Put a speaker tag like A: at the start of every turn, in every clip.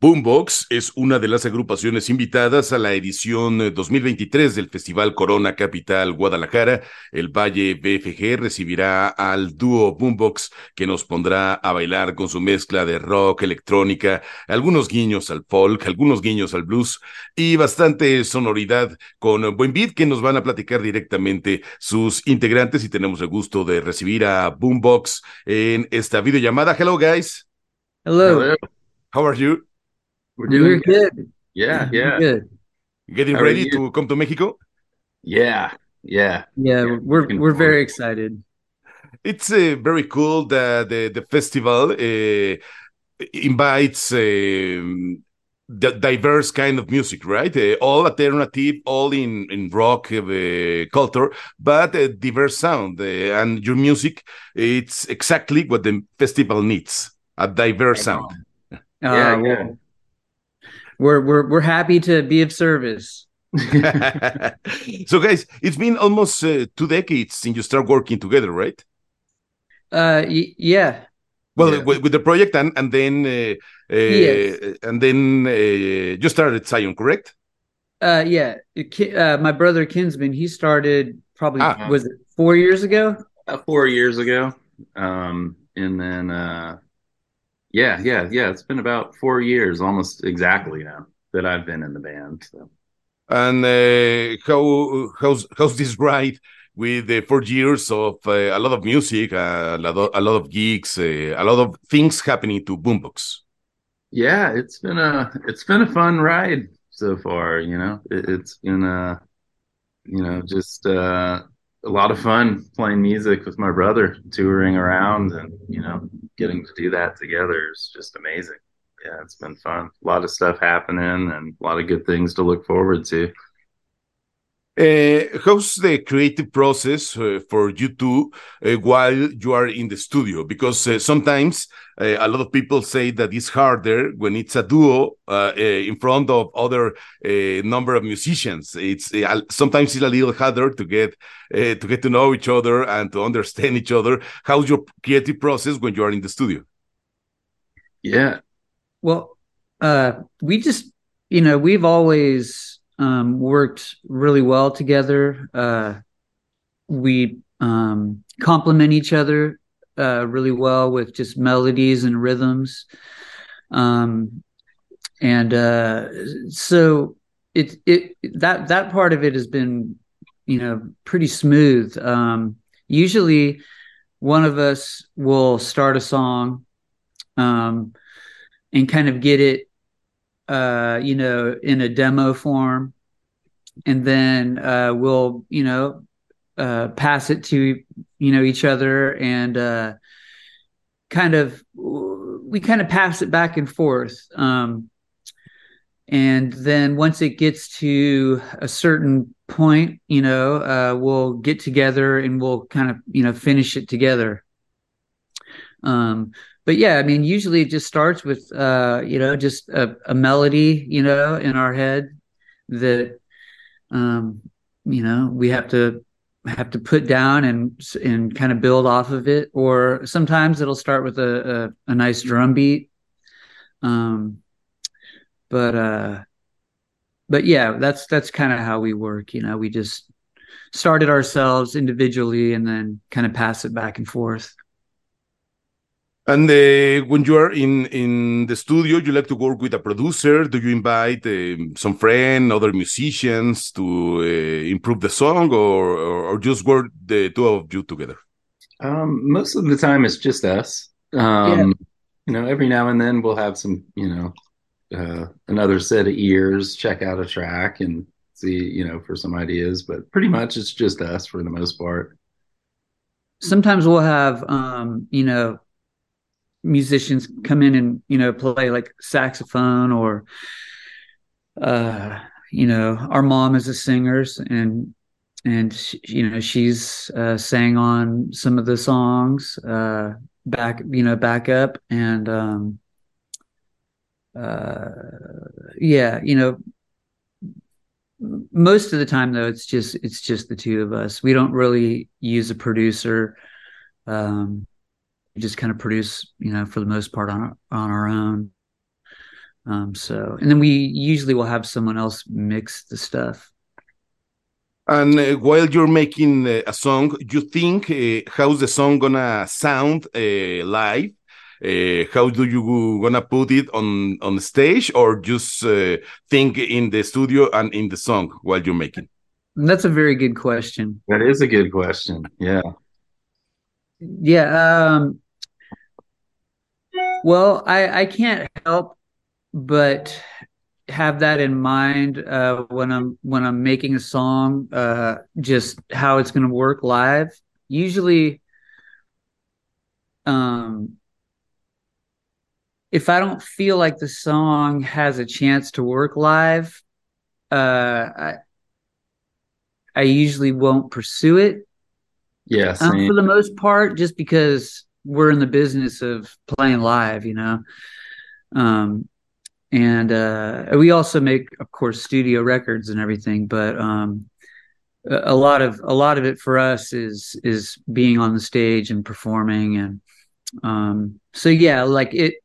A: Boombox es una de las agrupaciones invitadas a la edición 2023 del Festival Corona Capital Guadalajara. El Valle BFG recibirá al dúo Boombox, que nos pondrá a bailar con su mezcla de rock, electrónica, algunos guiños al folk, algunos guiños al blues y bastante sonoridad con buen beat, que nos van a platicar directamente sus integrantes, y tenemos el gusto de recibir a Boombox en esta videollamada. Hello guys,
B: Hello.
C: Hello,
A: how are you?
C: we're
B: We're
C: doing good.
B: good.
C: Yeah,
B: We're
C: yeah.
B: good.
A: Getting
C: How are
A: ready
C: you?
A: to come to Mexico?
C: Yeah, yeah,
B: Yeah,
C: yeah.
B: we're
C: Looking
B: we're
C: forward.
B: very excited.
A: It's very cool that the festival invites the diverse kind of music, right? All alternative, all in rock culture, but a diverse sound. And your music, it's exactly what the festival needs, a diverse
C: Right
A: sound.
C: on. Yeah, yeah.
B: Well, we're happy to be of service.
A: So, guys, it's been almost 2 decades since you start working together, right?
B: Yeah,
A: Well,
C: Yeah.
A: with the project,
B: yes,
A: and then you started Zion, correct?
B: yeah. My brother Kinsman, he started probably
A: Ah,
B: was it 4 years ago?
C: 4 years ago. And then yeah, yeah, yeah. It's been about 4 years, almost exactly now, that I've been in the band. So
A: and how's this ride with 4 years of a lot of music, a lot of gigs, a lot of things happening to Boombox?
C: yeah, it's been a fun ride so far, it's been just a lot of fun playing music with my brother, touring around, and getting to do that together is just amazing. Yeah, it's been fun. A lot of stuff happening and a lot of good things to look forward to.
A: How's the creative process for you two while you are in the studio? Because sometimes a lot of people say that it's harder when it's a duo in front of other number of musicians. It's sometimes it's a little harder to get to know each other and to understand each other. How's your creative process when you are in the studio?
C: Yeah,
B: Well, we just we've always worked really well together. We complement each other really well with just melodies and rhythms. Um, and so it that part of it has been pretty smooth. Usually one of us will start a song um, and kind of get it in a demo form, and then we'll pass it to each other, and we kind of pass it back and forth. And then once it gets to a certain point, we'll get together and we'll kind of finish it together. um but yeah, I mean, usually it just starts with just a melody in our head that um we have to put down and kind of build off of it. Or sometimes it'll start with a nice drum beat. um but uh but yeah, that's kind of how we work. We just start it ourselves individually and then kind of pass it back and forth.
A: And when you are in the studio, you like to work with a producer. Do you invite some friend, other musicians to improve the song, or just work the two of you together?
C: most of the time it's just us.
B: Yeah,
C: Every now and then we'll have some, another set of ears, check out a track and see, for some ideas, but pretty much it's just us for the most part.
B: sometimes we'll have musicians come in and play like saxophone, or our mom is a singer, and she's sang on some of the songs back up. And uh yeah, most of the time though it's just the two of us. We don't really use a producer. We just kind of produce for the most part on our own. So, and then we usually will have someone else mix the stuff.
A: And while you're making a song, you think how's the song gonna sound live? How do you gonna put it on stage, or just think in the studio and in the song while you're making?
B: And that's a very good question.
C: That is a good question. Yeah.
B: Yeah. Well, I can't help but have that in mind when I'm making a song, just how it's going to work live. Usually, if I don't feel like the song has a chance to work live, I usually won't pursue it.
C: Yeah,
B: For the most part, just because we're in the business of playing live, you know. And we also make, of course, studio records and everything, but a lot of it for us is being on the stage and performing. And so yeah, like it,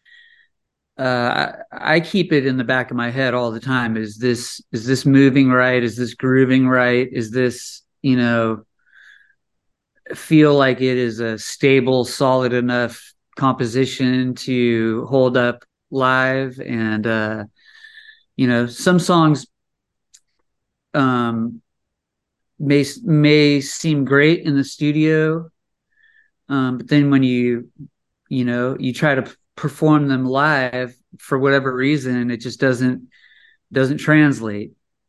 B: I keep it in the back of my head all the time. Is this moving right? Is this grooving right? Is this, you know, feel like it is a stable, solid enough composition to hold up live? And you know, some songs may seem great in the studio, but then when you know, you try to perform them live, for whatever reason, it just doesn't translate.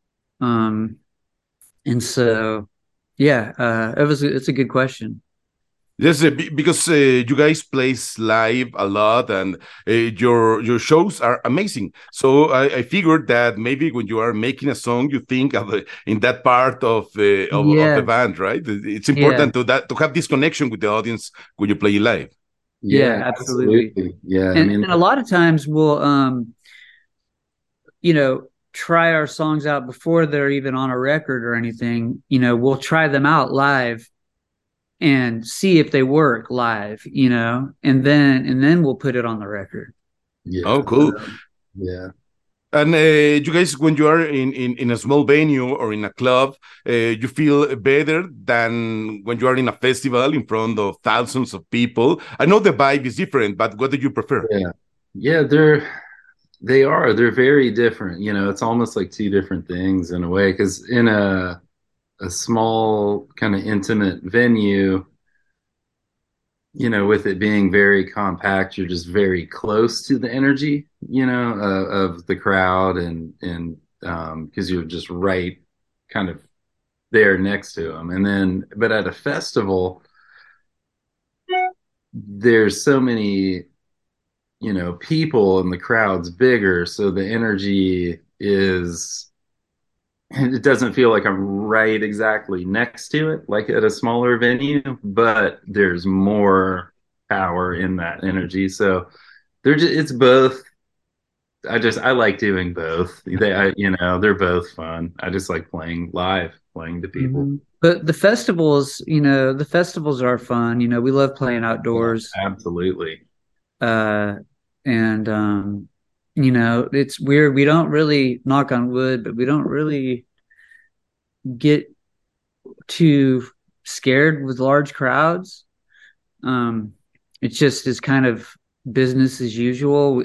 B: And so yeah, it's a good question.
A: Yes, because you guys plays live a lot, and your shows are amazing. So I figured that maybe when you are making a song, you think of in that part of the
B: Yeah,
A: band, right? It's
B: yeah,
A: important to have this connection with the audience when you play live.
B: yeah,
C: yeah,
B: absolutely.
C: absolutely. Yeah. I
B: And
C: mean,
B: and a lot of times we'll you know, try our songs out before they're even on a record or anything. You know, we'll try them out live and see if they work live, you know, and then we'll put it on the record.
A: Oh,
C: yeah,
A: cool.
C: yeah.
A: And you guys, when you are in a small venue or in a club, you feel better than when you are in a festival in front of thousands of people. I know the vibe is different, but what do you prefer?
C: Yeah. Yeah, they're very different. You know, it's almost like two different things in a way, because in a small kind of intimate venue, you know, with it being very compact, you're just very close to the energy, you know, of the crowd, and because you're just right kind of there next to them. And then, but at a festival, there's so many, you know, people, and the crowd's bigger, so the energy is, it doesn't feel like I'm right exactly next to it like at a smaller venue, but there's more power in that energy. So it's both. I like doing both. You know, they're both fun. I just like playing live, playing to people.
B: But the festivals, you know, the festivals are fun. You know, we love playing
C: Yeah,
B: outdoors.
C: absolutely.
B: Uh, and you know, it's weird. We don't really, knock on wood, but we don't really get too scared with large crowds. It just is kind of business as usual.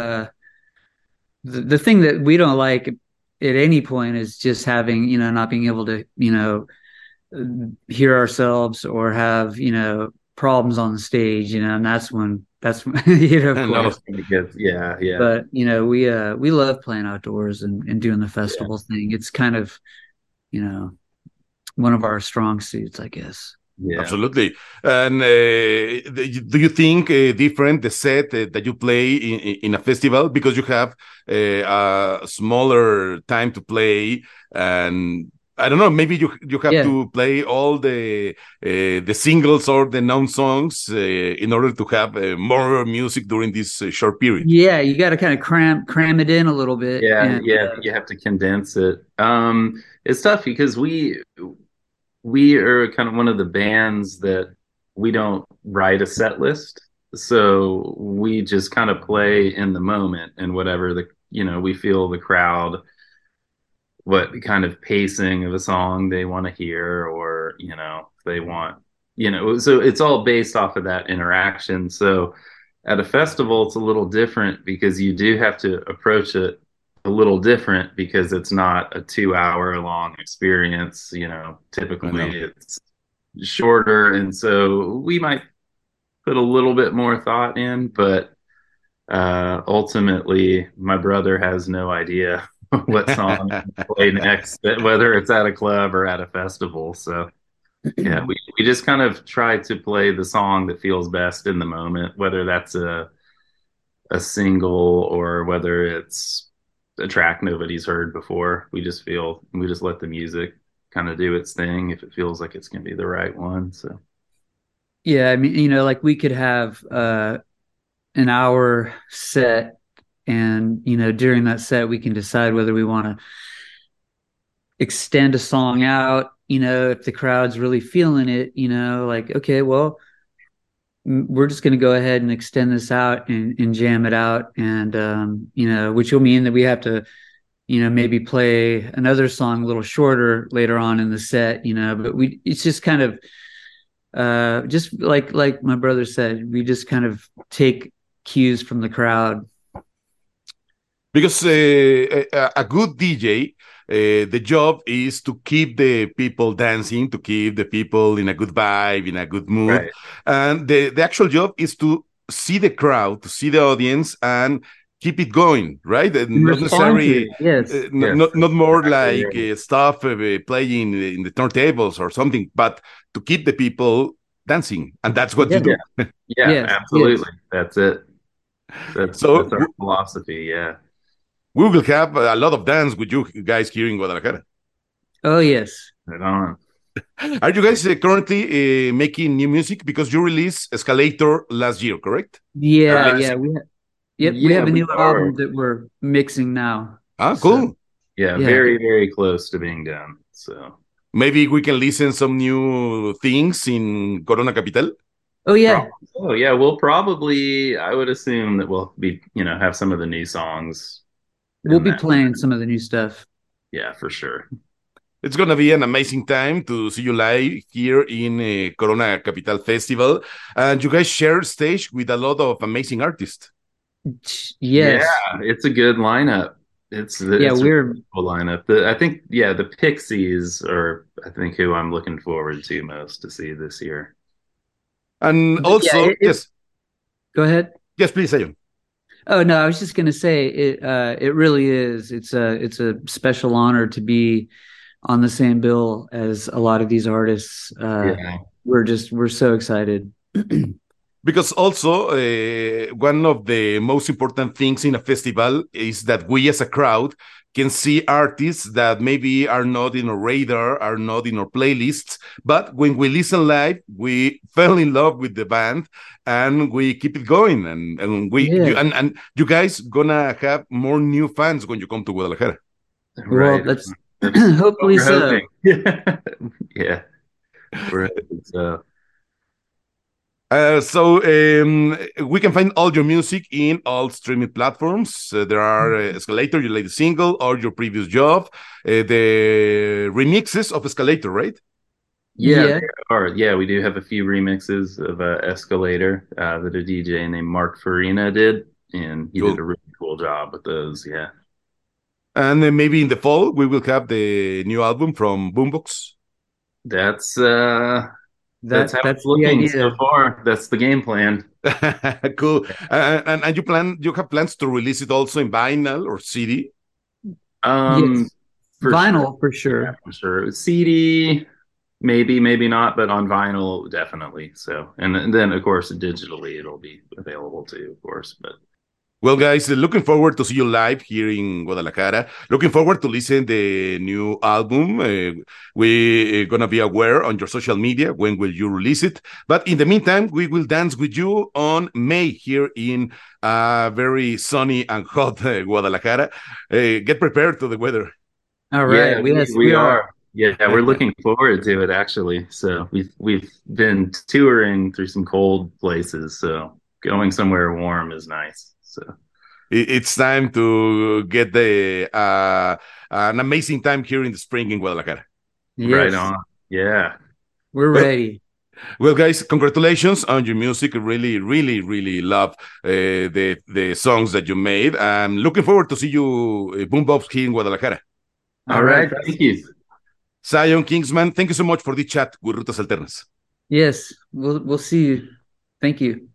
B: The thing that we don't like at any point is just having, you know, not being able to, you know, hear ourselves or have, you know, problems on the stage, you know, and that's when you know, of
A: No,
B: course.
C: Yeah, yeah,
B: But you know, we love playing outdoors and doing the
C: yeah,
B: festival thing. It's kind of, you know, one of our strong suits, I guess.
C: yeah.
A: absolutely. And do you think different the set that you play in a festival because you have a smaller time to play, and I don't know, maybe you have
B: Yeah.
A: to play all the singles or the known songs in order to have more music during this short period.
B: Yeah, you got to kind of cram it in a little bit.
C: Yeah,
B: And
C: yeah, you have to condense it. It's tough because we are kind of one of the bands that we don't write a set list. So we just kind of play in the moment and whatever we feel the crowd, what kind of pacing of a song they want to hear, or, if they want, so it's all based off of that interaction. So at a festival, it's a little different because you do have to approach it a little different because it's not a 2 hour long experience.
A: I know.
C: Typically it's shorter. And so we might put a little bit more thought in, but ultimately, my brother has no idea what song to play next, whether it's at a club or at a festival. So, yeah, we just kind of try to play the song that feels best in the moment, whether that's a single or whether it's a track nobody's heard before. We just let the music kind of do its thing if it feels like it's going to be the right one. So,
B: Yeah, I mean, like we could have an hour set, and during that set we can decide whether we want to extend a song out, if the crowd's really feeling it, like, okay, well, we're just going to go ahead and extend this out and jam it out, and which will mean that we have to maybe play another song a little shorter later on in the set, but it's just kind of just like my brother said, we just kind of take cues from the crowd.
A: Because a good DJ, the job is to keep the people dancing, to keep the people in a good vibe, in a good mood.
C: right.
A: And the actual job is to see the crowd, to see the audience, and keep it going, right? And not
B: Respond to
A: necessarily,
B: it. Yes.
C: Yes,
A: not more
C: exactly
A: like
C: right.
A: stuff playing in the turntables or something, but to keep the people dancing. And that's what you
B: Yeah.
A: do.
C: Yeah,
B: Yes. Yes.
C: absolutely. That's it. That's
A: So
C: our philosophy. Yeah.
A: we will have a lot of dance with you guys here in Guadalajara.
B: Oh, yes.
C: Right on.
A: Are you guys currently making new music? Because you released Escalator last year, correct?
B: Yeah.
C: Uh,
B: Yeah. Yep. We
C: yeah,
B: have a
C: we
B: new
C: are.
B: album that we're mixing now.
A: Ah,
B: So,
A: cool.
C: Yeah,
B: yeah.
C: very, very close to being done. So,
A: Maybe we can listen some new things in Corona Capital.
B: Oh, yeah.
C: oh yeah, we'll probably. I would assume that we'll be, have some of the new songs
B: We'll
C: in
B: be
C: that.
B: playing some of the new stuff.
C: Yeah, for sure.
A: It's going to be an amazing time to see you live here in Corona Capital Festival. And you guys share stage with a lot of amazing artists.
C: Yeah,
B: Yes.
C: it's a good lineup.
B: Yeah.
C: It's a
B: We're,
C: really cool lineup. I think the Pixies are I think who I'm looking forward to most to see this year.
A: And
B: yeah.
A: also, yes,
B: Go ahead.
A: yes, please, Ayon.
B: Oh no, I was just gonna say it. It really is. It's a special honor to be on the same bill as a lot of these artists.
C: Yeah.
B: We're so excited.
A: Because also, one of the most important things in a festival is that we as a crowd can see artists that maybe are not in our radar, are not in our playlists. But when we listen live, we fell in love with the band and we keep it going.
B: Yeah.
A: And you guys gonna have more new fans when you come to Guadalajara.
B: Well,
C: Right.
B: that's
C: That's what
B: hopefully
C: we're
B: so.
C: hoping. Yeah, we're hoping so.
A: So we can find all your music in all streaming platforms. There are Escalator, your latest single, or your previous job, the remixes of Escalator, right?
C: Yeah,
B: Yeah.
C: they are. Yeah, we do have a few remixes of Escalator that a DJ named Mark Farina did, and he did
A: Cool.
C: a really cool job with those. Yeah,
A: And then maybe in the fall we will have the new album from Boombox.
C: that's uh, that's how it's
B: That's the
C: looking so
B: idea.
C: far. That's the game plan.
A: Cool. And you have plans to release it also in vinyl or CD?
C: Um,
B: Yes.
C: for sure.
B: Vinyl for
C: Yeah,
B: sure.
C: for sure. CD, maybe, maybe not, but on vinyl, definitely. So, and then of course, digitally, it'll be available too, of course. But
A: Well, guys, looking forward to see you live here in Guadalajara. Looking forward to listen the new album. We're gonna be aware on your social media when will you release it. But in the meantime, we will dance with you on May here in very sunny and hot Guadalajara. Get prepared to the weather.
B: All right.
C: yeah,
B: Yes,
C: we
B: we are.
C: are. Yeah, we're looking forward to it actually. So we've been touring through some cold places. So going somewhere warm is nice. So
A: It's time to get an amazing time here in the spring in Guadalajara.
B: Yes.
C: Right on. Yeah.
B: We're ready.
A: Well, guys, congratulations on your music. I really, really, really love the songs that you made. I'm looking forward to see you Boombox here in Guadalajara.
C: All right. Thank you.
A: Zion Kingsman, thank you so much for the chat with Rutas Alternas.
B: Yes, we'll see you. Thank you.